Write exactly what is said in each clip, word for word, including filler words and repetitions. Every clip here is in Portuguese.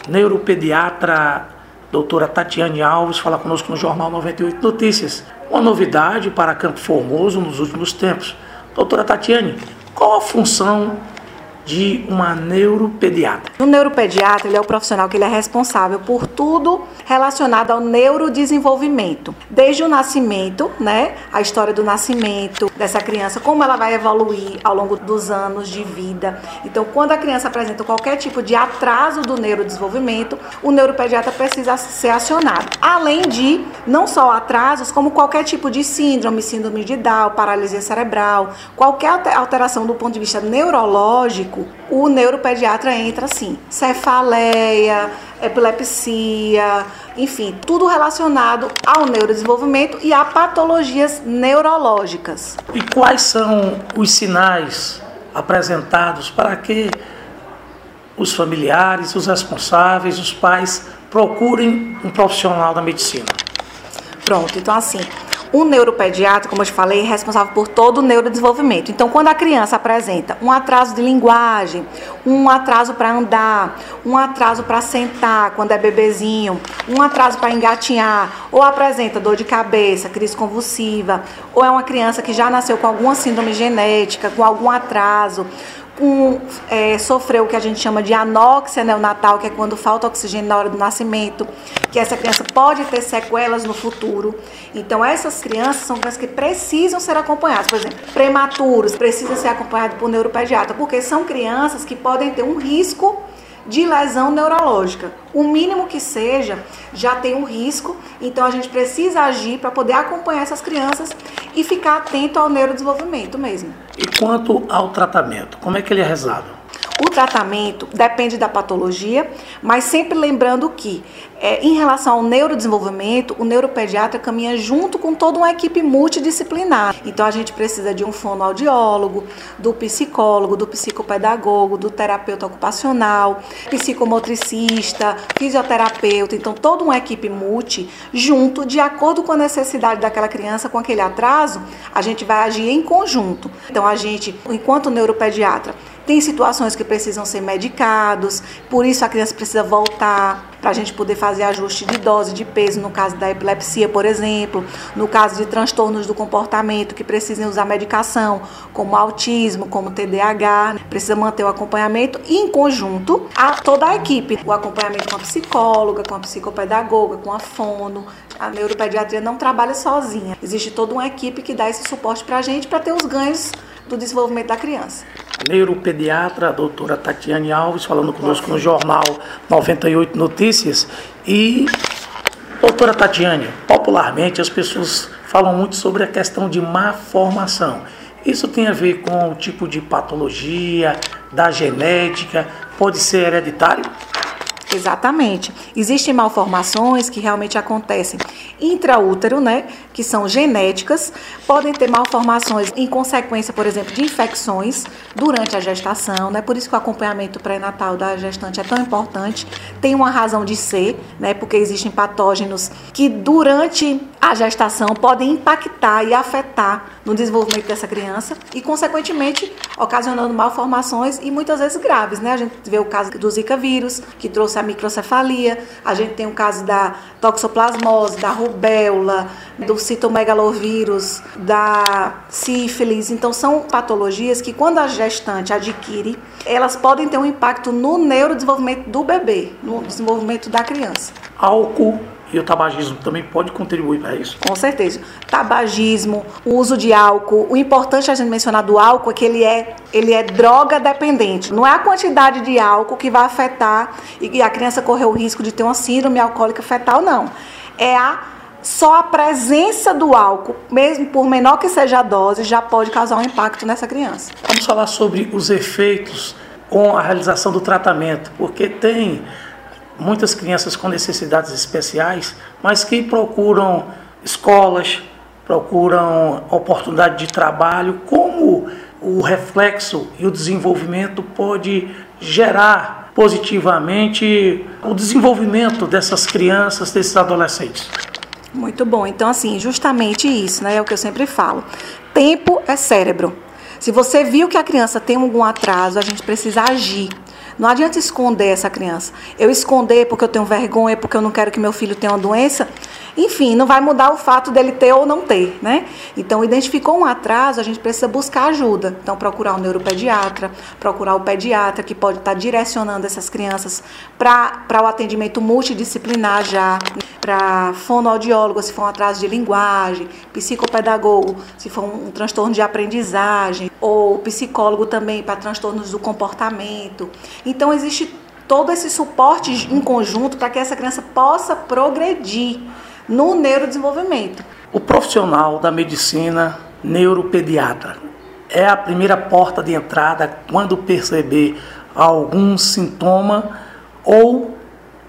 neuropediatra doutora Tatiane Alves fala conosco no Jornal noventa e oito Notícias. Uma novidade para Campo Formoso nos últimos tempos. Doutora Tatiane, qual a função de uma neuropediatra? O neuropediatra ele é o profissional que ele é responsável por tudo relacionado ao neurodesenvolvimento. Desde o nascimento, né, a história do nascimento dessa criança, como ela vai evoluir ao longo dos anos de vida. Então, quando a criança apresenta qualquer tipo de atraso do neurodesenvolvimento, o neuropediatra precisa ser acionado. Além de, não só atrasos, como qualquer tipo de síndrome, síndrome de Down, paralisia cerebral, qualquer alteração do ponto de vista neurológico, o neuropediatra entra assim, cefaleia, epilepsia, enfim, tudo relacionado ao neurodesenvolvimento e a patologias neurológicas. E quais são os sinais apresentados para que os familiares, os responsáveis, os pais procurem um profissional da medicina? Pronto, então assim, o neuropediatra, como eu te falei, é responsável por todo o neurodesenvolvimento. Então, quando a criança apresenta um atraso de linguagem, um atraso para andar, um atraso para sentar quando é bebezinho, um atraso para engatinhar, ou apresenta dor de cabeça, crise convulsiva, ou é uma criança que já nasceu com alguma síndrome genética, com algum atraso, Um, é, sofreu o que a gente chama de anóxia neonatal, que é quando falta oxigênio na hora do nascimento, que essa criança pode ter sequelas no futuro. Então, essas crianças são crianças que precisam ser acompanhadas. Por exemplo, prematuros precisam ser acompanhados por neuropediatra, porque são crianças que podem ter um risco de lesão neurológica. O mínimo que seja, já tem um risco, então a gente precisa agir para poder acompanhar essas crianças e ficar atento ao neurodesenvolvimento mesmo. E quanto ao tratamento, como é que ele é rezado? O tratamento depende da patologia, mas sempre lembrando que, é, em relação ao neurodesenvolvimento, o neuropediatra caminha junto com toda uma equipe multidisciplinar. Então, a gente precisa de um fonoaudiólogo, do psicólogo, do psicopedagogo, do terapeuta ocupacional, psicomotricista, fisioterapeuta. Então, toda uma equipe multi, junto, de acordo com a necessidade daquela criança, com aquele atraso, a gente vai agir em conjunto. Então, a gente, enquanto neuropediatra, tem situações que precisam ser medicados, por isso a criança precisa voltar para a gente poder fazer ajuste de dose, de peso, no caso da epilepsia, por exemplo, no caso de transtornos do comportamento que precisem usar medicação, como autismo, como T D A H, precisa manter o acompanhamento e, em conjunto, a, toda a equipe, o acompanhamento com a psicóloga, com a psicopedagoga, com a fono. A neuropediatria não trabalha sozinha, existe toda uma equipe que dá esse suporte para a gente para ter os ganhos do desenvolvimento da criança. Neuropediatra, a doutora Tatiane Alves, falando conosco no Jornal noventa e oito Notícias. E, doutora Tatiane, popularmente as pessoas falam muito sobre a questão de má formação. Isso tem a ver com o tipo de patologia, da genética, pode ser hereditário? Exatamente. Existem malformações que realmente acontecem intraútero, né, que são genéticas, podem ter malformações em consequência, por exemplo, de infecções durante a gestação, né, por isso que o acompanhamento pré-natal da gestante é tão importante, tem uma razão de ser, né, porque existem patógenos que durante a gestação podem impactar e afetar no desenvolvimento dessa criança e, consequentemente, ocasionando malformações e muitas vezes graves, né, a gente vê o caso do Zika vírus, que trouxe a microcefalia, a gente tem o caso da toxoplasmose, da rubéola, do citomegalovírus, da sífilis. Então, são patologias que, quando a gestante adquire, elas podem ter um impacto no neurodesenvolvimento do bebê, no desenvolvimento da criança. Álcool e o tabagismo também pode contribuir para isso? Com certeza. Tabagismo, o uso de álcool. O importante a gente mencionar do álcool é que ele é, ele é droga dependente. Não é a quantidade de álcool que vai afetar e a criança correr o risco de ter uma síndrome alcoólica fetal, não. É a, só a presença do álcool, mesmo por menor que seja a dose, já pode causar um impacto nessa criança. Vamos falar sobre os efeitos com a realização do tratamento, porque tem muitas crianças com necessidades especiais, mas que procuram escolas, procuram oportunidade de trabalho. Como o reflexo e o desenvolvimento pode gerar positivamente o desenvolvimento dessas crianças, desses adolescentes? Muito bom. Então, assim, justamente isso, né? É o que eu sempre falo. Tempo é cérebro. Se você viu que a criança tem algum atraso, a gente precisa agir. Não adianta esconder essa criança. Eu esconder porque eu tenho vergonha, porque eu não quero que meu filho tenha uma doença, enfim, não vai mudar o fato dele ter ou não ter, né? Então, identificou um atraso, a gente precisa buscar ajuda. Então, procurar um neuropediatra, procurar o pediatra, que pode estar direcionando essas crianças para o atendimento multidisciplinar já, para fonoaudiólogo, se for um atraso de linguagem, psicopedagogo, se for um, um transtorno de aprendizagem, ou psicólogo também para transtornos do comportamento. Então, existe todo esse suporte em conjunto para que essa criança possa progredir no neurodesenvolvimento. O profissional da medicina neuropediatra é a primeira porta de entrada quando perceber algum sintoma ou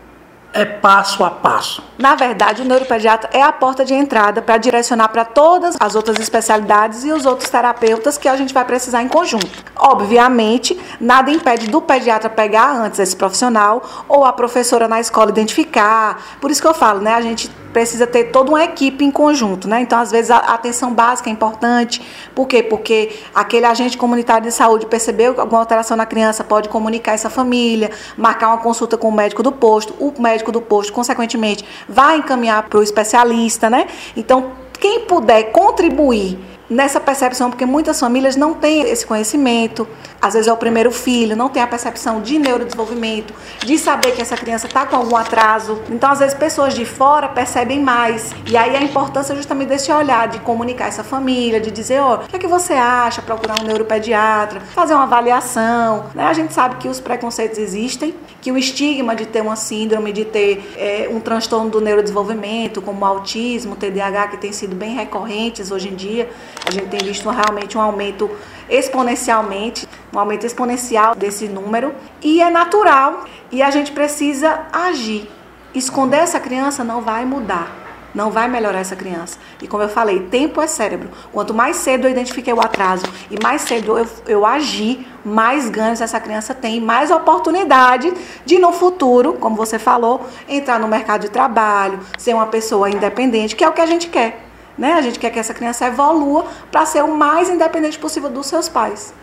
é passo a passo? Na verdade, o neuropediatra é a porta de entrada para direcionar para todas as outras especialidades e os outros terapeutas que a gente vai precisar em conjunto. Obviamente, nada impede do pediatra pegar antes esse profissional ou a professora na escola identificar. Por isso que eu falo, né? A gente precisa ter toda uma equipe em conjunto, né? Então, às vezes, a atenção básica é importante. Por quê? Porque aquele agente comunitário de saúde percebeu alguma alteração na criança, pode comunicar essa família, marcar uma consulta com o médico do posto, o médico do posto, consequentemente, vai encaminhar para o especialista, né? Então, quem puder contribuir nessa percepção, porque muitas famílias não têm esse conhecimento, às vezes é o primeiro filho, não tem a percepção de neurodesenvolvimento, de saber que essa criança está com algum atraso. Então, às vezes, pessoas de fora percebem mais. E aí a importância justamente desse olhar, de comunicar essa família, de dizer, ó, oh, o que é que você acha, procurar um neuropediatra, fazer uma avaliação, né? A gente sabe que os preconceitos existem, que o estigma de ter uma síndrome, de ter é, um transtorno do neurodesenvolvimento, como o autismo, T D A H, que tem sido bem recorrentes hoje em dia, a gente tem visto realmente um aumento exponencialmente, um aumento exponencial desse número, e é natural, e a gente precisa agir. Esconder essa criança não vai mudar, não vai melhorar essa criança. E como eu falei, tempo é cérebro. Quanto mais cedo eu identifiquei o atraso e mais cedo eu, eu agi, mais ganhos essa criança tem, mais oportunidade de no futuro, como você falou, entrar no mercado de trabalho, ser uma pessoa independente, que é o que a gente quer. Né? A gente quer que essa criança evolua para ser o mais independente possível dos seus pais.